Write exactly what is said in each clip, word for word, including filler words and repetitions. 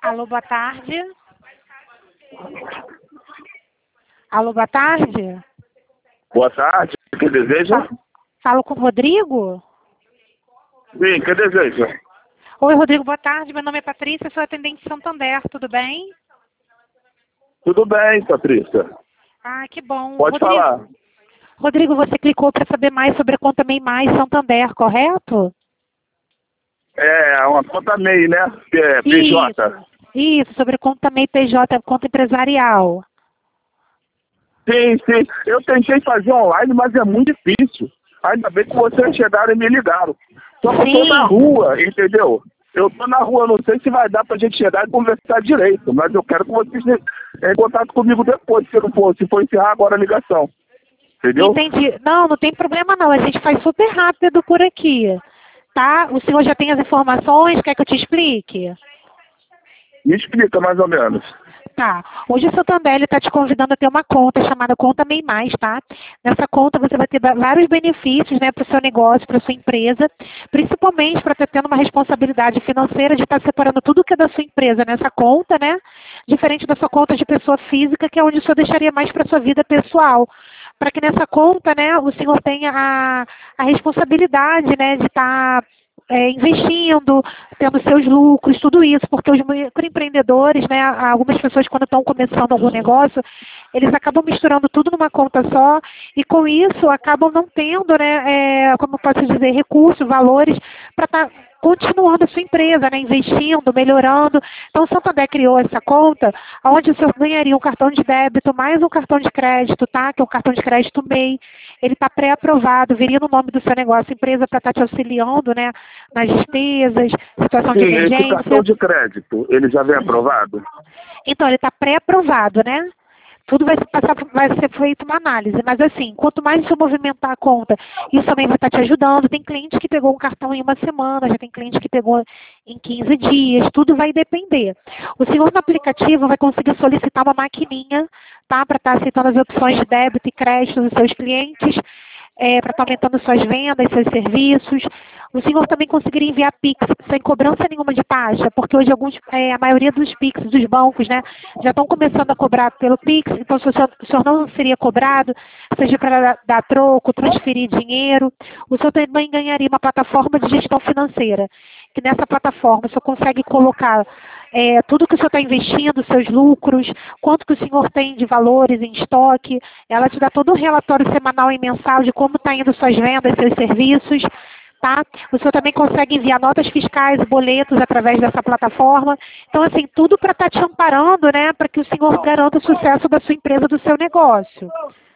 Alô, boa tarde. Alô, boa tarde. Boa tarde, que deseja? Falo com o Rodrigo? Sim, que deseja? Oi, Rodrigo, boa tarde. Meu nome é Patrícia, sou atendente de Santander, tudo bem? Tudo bem, Patrícia. Ah, que bom. Pode Rodrigo, falar. Rodrigo, você clicou para saber mais sobre a conta MEI Mais Santander, correto? É, uma conta MEI, né? Que é P J. Isso, isso, sobre a conta MEI P J, conta empresarial. Sim, sim. Eu tentei fazer online, mas é muito difícil. Ainda bem que vocês chegaram e me ligaram. Só que eu tô Sim. na rua, entendeu? Eu tô na rua, não sei se vai dar pra gente chegar e conversar direito, mas eu quero que vocês tenham contato comigo depois, se não for, se for encerrar agora a ligação. Entendeu? Entendi. Não, não tem problema não. A gente faz super rápido por aqui. Tá? O senhor já tem as informações? Quer que eu te explique? Me explica mais ou menos. Tá. Hoje o Santander está te convidando a ter uma conta chamada Conta MEI Mais, tá? Nessa conta você vai ter vários benefícios, né, para o seu negócio, para a sua empresa, principalmente para estar tendo uma responsabilidade financeira de estar separando tudo que é da sua empresa nessa conta, né? Diferente da sua conta de pessoa física, que é onde o senhor deixaria mais para a sua vida pessoal. Para que nessa conta, né, o senhor tenha a, a responsabilidade, né, de estar é, investindo, tendo seus lucros, tudo isso, porque os microempreendedores, né, algumas pessoas quando estão começando algum negócio, eles acabam misturando tudo numa conta só e com isso acabam não tendo, né, é, como eu posso dizer, recursos, valores para estar continuando a sua empresa, né, investindo, melhorando. Então o Santander criou essa conta onde o senhor ganharia um cartão de débito mais um cartão de crédito, tá? Que é um cartão de crédito MEI. Ele está pré-aprovado, viria no nome do seu negócio, empresa, para estar te auxiliando, né, nas despesas, situação de Sim, esse emergência. cartão de crédito, ele já vem aprovado? Então, ele está pré-aprovado, né? Tudo vai, passar, vai ser feita uma análise, mas assim, quanto mais você movimentar a conta, isso também vai estar te ajudando. Tem cliente que pegou um cartão em uma semana, já tem cliente que pegou em quinze dias, tudo vai depender. O senhor no aplicativo vai conseguir solicitar uma maquininha, tá? Para estar aceitando as opções de débito e crédito dos seus clientes, é, para estar aumentando suas vendas, seus serviços. O senhor também conseguiria enviar Pix sem cobrança nenhuma de taxa, porque hoje alguns, é, a maioria dos Pix dos bancos, né, já estão começando a cobrar pelo Pix, então se o senhor, o senhor não seria cobrado, seja para dar troco, transferir dinheiro, o senhor também ganharia uma plataforma de gestão financeira, que nessa plataforma o senhor consegue colocar é, tudo que o senhor está investindo, seus lucros, quanto que o senhor tem de valores em estoque, ela te dá todo o relatório semanal e mensal de como está indo suas vendas, seus serviços, tá? O senhor também consegue enviar notas fiscais e boletos através dessa plataforma. Então, assim, tudo para estar te amparando, né? Para que o senhor garanta o sucesso da sua empresa, do seu negócio.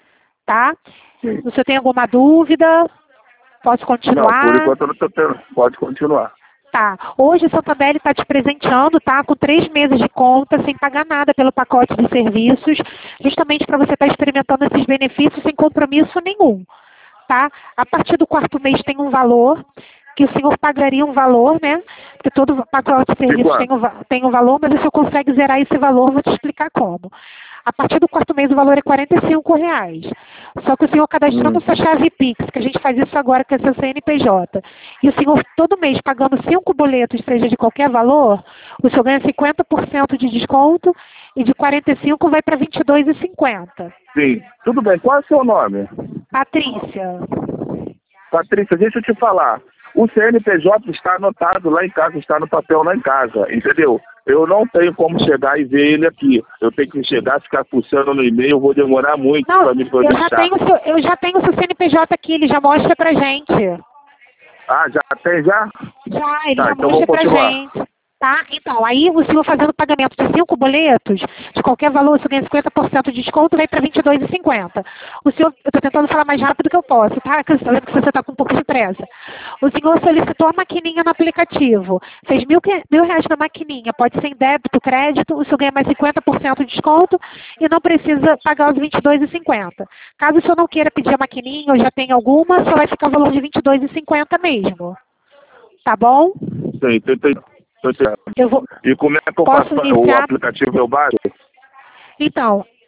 Tá? Sim. O senhor tem alguma dúvida? Posso continuar? Não, por enquanto eu não estou tendo. Pode continuar. Tá. Hoje o Santander está te presenteando, tá? Com três meses de conta, sem pagar nada pelo pacote de serviços, justamente para você estar experimentando esses benefícios sem compromisso nenhum. Tá? A partir do quarto mês tem um valor, que o senhor pagaria um valor, né? Porque todo pacote de serviços tem um, tem um valor, mas o senhor consegue zerar esse valor, vou te explicar como. A partir do quarto mês o valor é quarenta e cinco reais. Só que o senhor cadastrando Hum. sua chave Pix, que a gente faz isso agora com seu C N P J, e o senhor todo mês pagando cinco boletos, seja de qualquer valor, o senhor ganha cinquenta por cento de desconto e de quarenta e cinco vai para vinte e dois reais e cinquenta centavos. Sim, tudo bem. Qual é o seu nome? Patrícia. Patrícia, deixa eu te falar. O C N P J está anotado lá em casa, está no papel lá em casa, entendeu? Eu não tenho como chegar e ver ele aqui. Eu tenho que chegar, ficar pulsando no e-mail, vou demorar muito para me poder eu já deixar. tenho seu, eu já tenho o seu C N P J aqui, ele já mostra pra gente. Ah, já tem já? Já, ele Tá, já então mostra vamos pra continuar. gente. Tá? Então, aí o senhor fazendo pagamento de cinco boletos, de qualquer valor, o senhor ganha cinquenta por cento de desconto, vem para vinte e dois reais e cinquenta centavos. O senhor, eu estou tentando falar mais rápido que eu posso, tá? Porque eu estou vendo que você está com um pouco de pressa. O senhor solicitou a maquininha no aplicativo, fez mil, mil reais na maquininha, pode ser em débito, crédito, o senhor ganha mais cinquenta por cento de desconto e não precisa pagar os vinte e dois reais e cinquenta centavos. Caso o senhor não queira pedir a maquininha ou já tenha alguma, só vai ficar o valor de vinte e dois reais e cinquenta centavos mesmo. Tá bom? Sim, tem, tem, tem, tem. Eu vou... E como é que eu Posso faço iniciar? o aplicativo eu baixo? Então,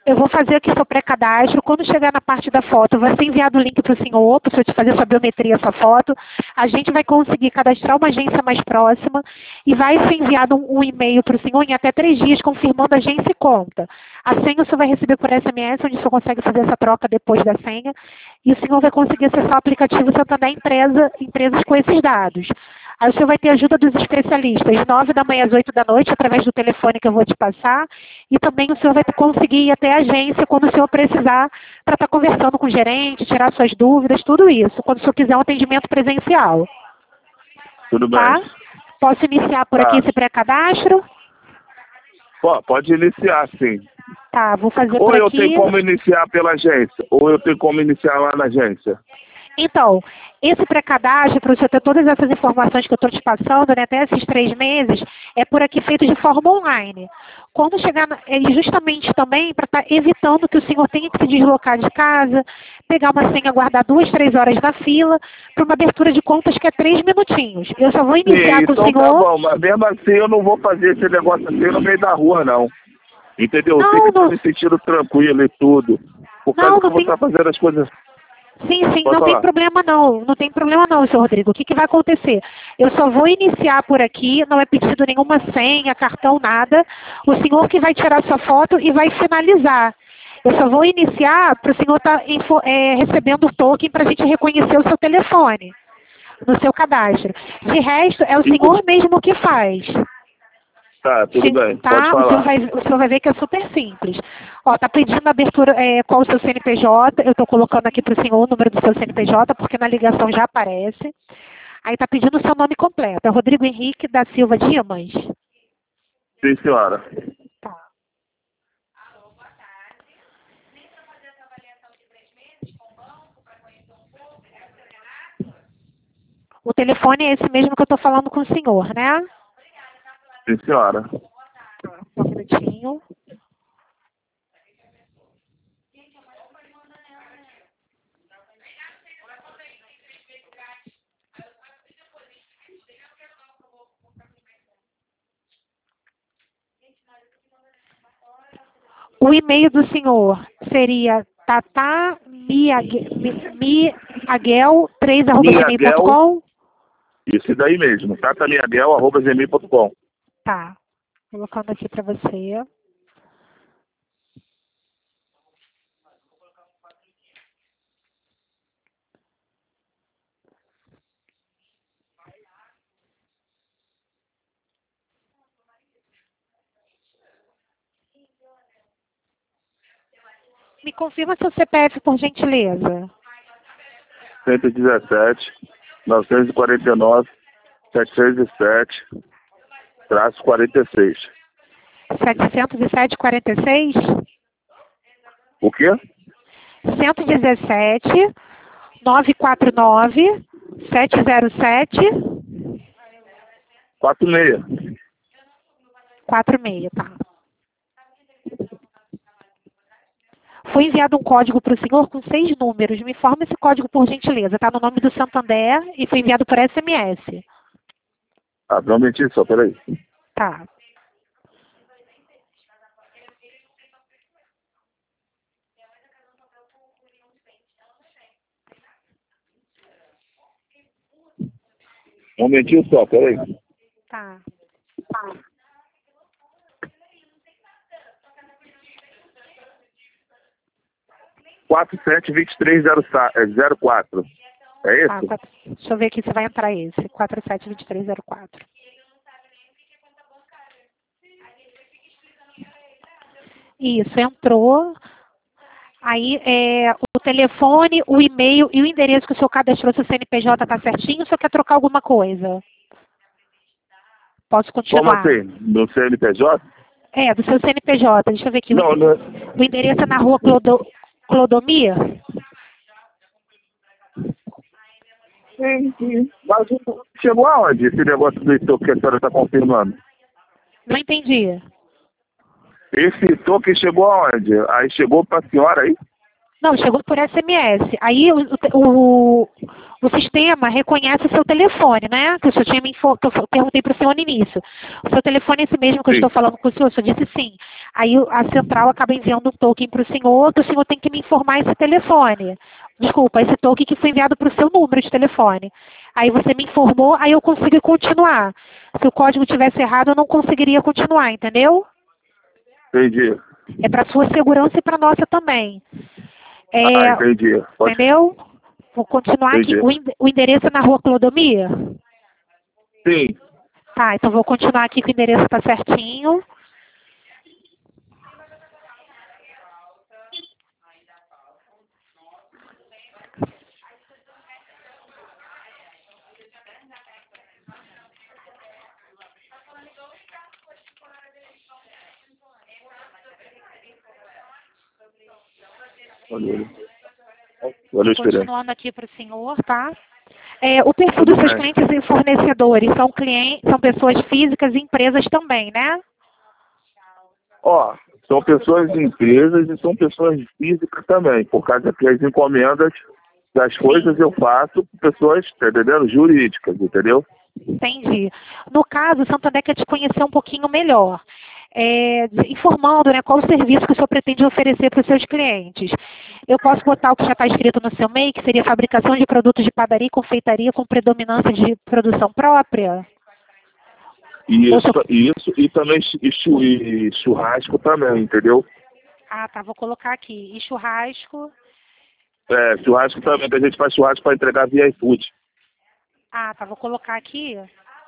Eu vou fazer aqui seu pré-cadastro. Quando chegar na parte da foto, vai ser enviado o link para o senhor, para o senhor te fazer sua biometria, sua foto. A gente vai conseguir cadastrar uma agência mais próxima e vai ser enviado um, um e-mail para o senhor em até três dias, confirmando a agência e conta. A senha o senhor vai receber por S M S, onde o senhor consegue fazer essa troca depois da senha. E o senhor vai conseguir acessar o aplicativo Santander Empresa, Empresas com esses dados. Aí o senhor vai ter ajuda dos especialistas, nove da manhã às oito da noite, através do telefone que eu vou te passar. E também o senhor vai conseguir ir até a agência quando o senhor precisar, para estar conversando com o gerente, tirar suas dúvidas, tudo isso, quando o senhor quiser um atendimento presencial. Tudo bem. Tá? Posso iniciar por Tá. aqui esse pré-cadastro? Pô, pode iniciar, sim. Tá, vou fazer Ou por eu aqui. tenho como iniciar pela agência, ou eu tenho como iniciar lá na agência. Então, esse pré-cadastro, para você ter todas essas informações que eu estou te passando, né, até esses três meses, é por aqui feito de forma online. Quando chegar, na, é justamente também para estar evitando que o senhor tenha que se deslocar de casa, pegar uma senha, aguardar duas, três horas na fila, para uma abertura de contas que é três minutinhos. Eu só vou iniciar Sim, com então o senhor... tá bom, mas mesmo assim eu não vou fazer esse negócio assim no meio da rua, não. Entendeu? Não, Tem que estar não. me sentindo tranquilo e tudo. Por Não, causa que não eu vou tem... estar fazendo as coisas... Sim, sim, Pode não tem falar. problema não, não tem problema não, senhor Rodrigo. O que, que vai acontecer? Eu só vou iniciar por aqui, não é pedido nenhuma senha, cartão, nada. O senhor que vai tirar sua foto e vai finalizar. Eu só vou iniciar para o senhor estar é, recebendo o token para a gente reconhecer o seu telefone no seu cadastro. De resto, é o senhor mesmo que faz. Tá, tudo bem, Tá? pode O senhor, falar. vai, o senhor vai ver que é super simples. Ó, tá pedindo abertura, é, qual o seu C N P J, eu estou colocando aqui para o senhor o número do seu C N P J, porque na ligação já aparece. Aí tá pedindo o seu nome completo, é Rodrigo Henrique da Silva Dimas. Sim, senhora. Tá. O telefone é esse mesmo que eu estou falando com o senhor, né? Sim, senhora. Tá, só um minutinho. O e-mail do senhor seria tatamiaguel três arroba gmail ponto com? Isso daí mesmo, tatamiaguel arroba gmail ponto com. Tá. Colocando aqui para você. Me confirma seu C P F, por gentileza. cento e dezessete, novecentos e quarenta e nove, setecentos e sete, traço quarenta e seis. setecentos e sete, quarenta e seis? O quê? cento e dezessete, novecentos e quarenta e nove, setecentos e sete, quarenta e seis. quarenta e seis, tá. Foi enviado um código para o senhor com seis números. Me informa esse código, por gentileza. Está no nome do Santander e foi enviado por S M S. Ah, não menti só, peraí. Tá. Um momentinho só, peraí. Tá. quatro sete dois três zero quatro. É Tá, isso? quatro, deixa eu ver aqui se vai entrar esse. quatro sete dois três zero quatro. Isso, entrou. Aí, é, o telefone, o e-mail e o endereço que o senhor cadastrou, seu C N P J está certinho, ou o senhor quer trocar alguma coisa? Posso Como continuar? assim? No C N P J? É, do seu C N P J. Deixa eu ver aqui. Não, o, não. o endereço é na rua Clodo, Clodomir? Sim, sim. Mas chegou aonde esse negócio do token que a senhora está confirmando? Não entendi. Esse token chegou aonde? Aí chegou para a senhora aí? Não, chegou por S M S. Aí o, o, o sistema reconhece o seu telefone, né? Que o senhor tinha me info, que eu perguntei para o senhor no início. O seu telefone é esse mesmo que eu Sim. estou falando com o senhor? O senhor disse sim. Aí a central acaba enviando um token para o senhor, que o senhor tem que me informar esse telefone. Desculpa, esse token que foi enviado para o seu número de telefone. Aí você me informou, aí eu consigo continuar. Se o código tivesse errado, eu não conseguiria continuar, entendeu? Entendi. É para sua segurança e para nossa também. É, Ah, entendi. Pode... entendeu? Vou continuar Entendi. aqui. O, ende- o endereço é na rua Clodomia? Sim. Tá, então vou continuar aqui que o endereço está certinho. Valeu. Valeu, esperando. Continuando aqui para o senhor, tá? É, o perfil Tudo dos seus bem. clientes e fornecedores são clientes, são pessoas físicas e empresas também, né? Ó, são pessoas de empresas e são pessoas físicas também, por causa que as encomendas das coisas eu faço com pessoas, tá entendendo? Jurídicas, entendeu? Entendi. No caso, o Santander quer te conhecer um pouquinho melhor. É, de- informando, né, qual o serviço que o senhor pretende oferecer para os seus clientes. Eu posso botar o que já está escrito no seu e-mail, que seria fabricação de produtos de padaria e confeitaria com predominância de produção própria? Ou Isso, se eu- isso e também e chu- e churrasco também, entendeu? Ah, tá, vou colocar aqui. E churrasco. É, churrasco também, que a gente faz churrasco para entregar via iFood. Ah, tá, vou colocar aqui.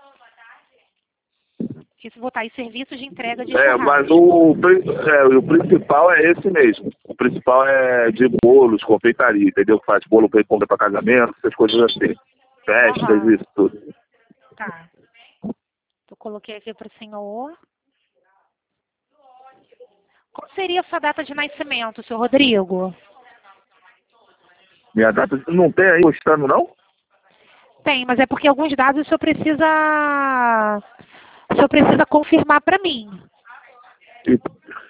Isso botar aí serviços de entrega de É, churrasco. mas o, pri- é, o principal é esse mesmo. O principal é de bolos, confeitaria, entendeu? Faz bolo para compra para casamento, essas coisas assim. Festas, Aham. isso tudo. Tá. Eu coloquei aqui para o senhor. Qual seria a sua data de nascimento, senhor Rodrigo? Minha data não tem aí postando, não? Tem, mas é porque alguns dados o senhor precisa. O senhor precisa confirmar para mim. E-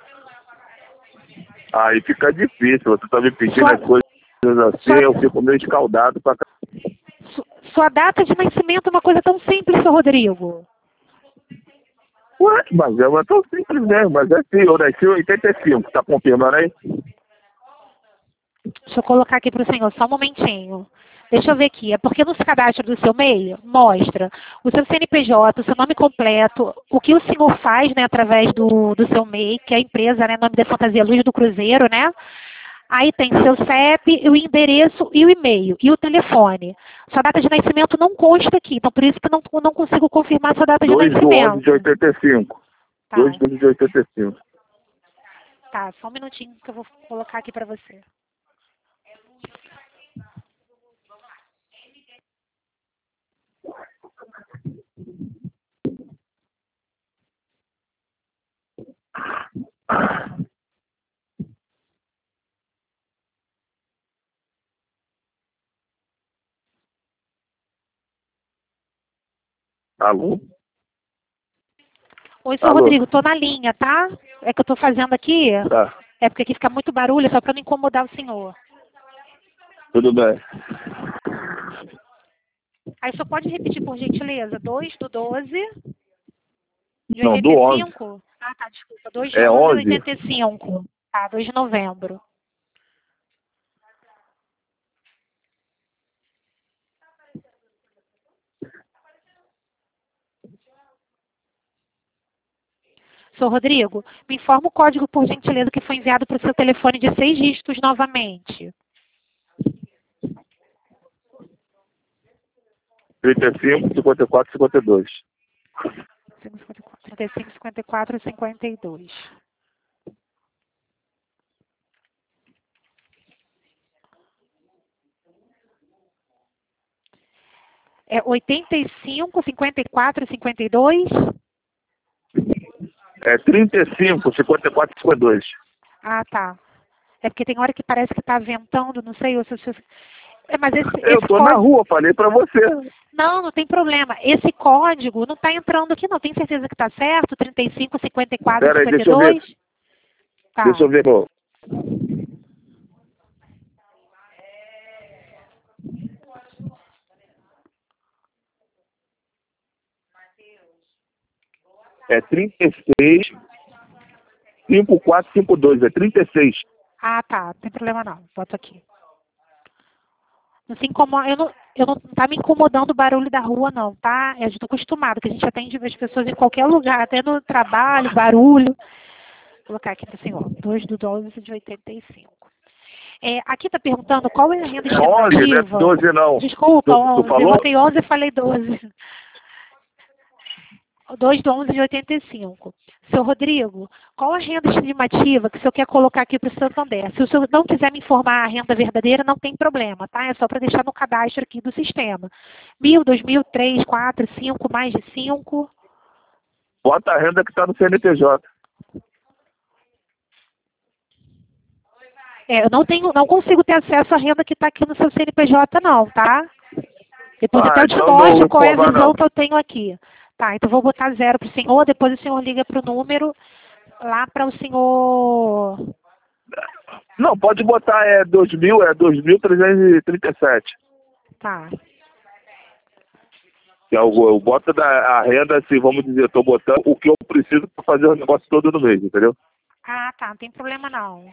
Aí fica difícil, você tá me pedindo Sua, as coisas assim, sua, eu fico meio escaldado pra cá. su- sua data de nascimento é uma coisa tão simples, senhor Rodrigo. Ué, mas é mas é tão simples mesmo, mas é assim, eu nasci em oitenta e cinco, tá confirmando aí? Deixa eu colocar aqui para o senhor, só um momentinho. Deixa eu ver aqui. É porque no cadastro do seu e-mail mostra o seu C N P J, o seu nome completo, o que o senhor faz, né, através do, do seu e-mail, que é a empresa, né, nome da Fantasia Luz do Cruzeiro, né? Aí tem seu C E P, o endereço e o e-mail, e o telefone. Sua data de nascimento não consta aqui, então por isso que eu não, não consigo confirmar sua data de dois de onze de nascimento. oitenta e cinco. Tá, dois de onze de oitenta e cinco. tá, só um minutinho que eu vou colocar aqui para você. Alô? Oi, senhor Alô? Rodrigo, tô na linha, tá? É que eu tô fazendo aqui, Tá, é porque aqui fica muito barulho, só para não incomodar o senhor. tudo bem. Aí só pode repetir, por gentileza, dois do doze de Não, oitenta do e onze. cinco. Ah, tá, desculpa. dois de É onze de onze. oitenta e cinco. Tá, dois de novembro. Senhor Rodrigo, me informa o código, por gentileza, que foi enviado para o seu telefone de seis dígitos novamente. trinta e cinco, cinquenta e quatro, cinquenta e dois. trinta e cinco, cinquenta e quatro, cinquenta e dois. É oitenta e cinco, cinquenta e quatro, cinquenta e dois? É trinta e cinco, cinquenta e quatro, cinquenta e dois. Ah, tá. É porque tem hora que parece que está ventando, não sei. Eu, se- se- é, mas esse, Eu esse tô na código... rua, falei pra você. Não, não tem problema. Esse código não está entrando aqui, não. Tem certeza que está certo? trinta e cinco, cinquenta e quatro, Pera aí, cinquenta e deixa eu ver. dois? Tá. Deixa eu ver. Pô. É trinta e seis, cinquenta e quatro cinquenta e dois, é trinta e seis. Ah, tá. Não tem problema não. Boto aqui. Não se incomoda, eu não, eu não tá me incomodando o barulho da rua, não, tá? Eu já estou acostumado, que a gente atende as pessoas em qualquer lugar, até no trabalho, barulho. Vou colocar aqui para o senhor, dois do doze de oitenta e cinco. É, aqui está perguntando qual é a renda onze, não é estimativa. doze não. Desculpa, Tu, tu onze. Eu falou? botei onze e falei doze. dois do onze de oitenta e cinco. Seu Rodrigo, qual a renda estimativa que o senhor quer colocar aqui para o Santander? Se o senhor não quiser me informar a renda verdadeira, não tem problema, tá? É só para deixar no cadastro aqui do sistema. Mil, dois mil, três, quatro, cinco, mais de cinco. Bota a renda que está no C N P J. É, eu não tenho, não consigo ter acesso à renda que está aqui no seu C N P J, não, tá? Depois Ah, até eu te então mostro não qual é a informa, visão não. que eu tenho aqui. Tá, então vou botar zero para o senhor, depois o senhor liga para o número lá para o senhor. Não, pode botar, é dois mil, é dois mil trezentos e trinta e sete. Tá. Que é o, eu boto da, a renda, assim, vamos dizer, eu tô botando o que eu preciso para fazer o negócio todo no mês, entendeu? Ah, tá, não tem problema não.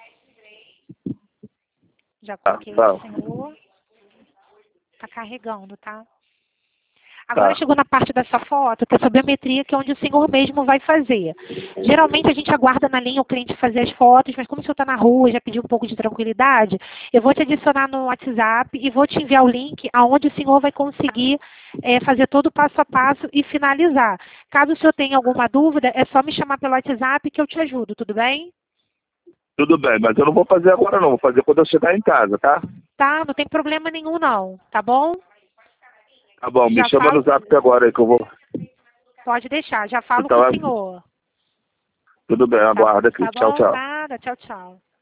Já Tá, coloquei tá. o senhor. Tá carregando, tá? Agora Tá. chegou na parte dessa foto, que é a biometria, que é onde o senhor mesmo vai fazer. Geralmente a gente aguarda na linha o cliente fazer as fotos, mas como o senhor está na rua e já pediu um pouco de tranquilidade, eu vou te adicionar no WhatsApp e vou te enviar o link aonde o senhor vai conseguir é, fazer todo o passo a passo e finalizar. Caso o senhor tenha alguma dúvida, é só me chamar pelo WhatsApp que eu te ajudo, tudo bem? Tudo bem, mas eu não vou fazer agora não, vou fazer quando eu chegar em casa, tá? Tá, não tem problema nenhum não, tá bom? Tá bom, me Já chama falo. no zap agora aí que eu vou. Pode deixar, já falo Tá, com o senhor. tudo bem, Tá, aguarda aqui. tá Tchau, bom? tchau. Nada, tchau, tchau.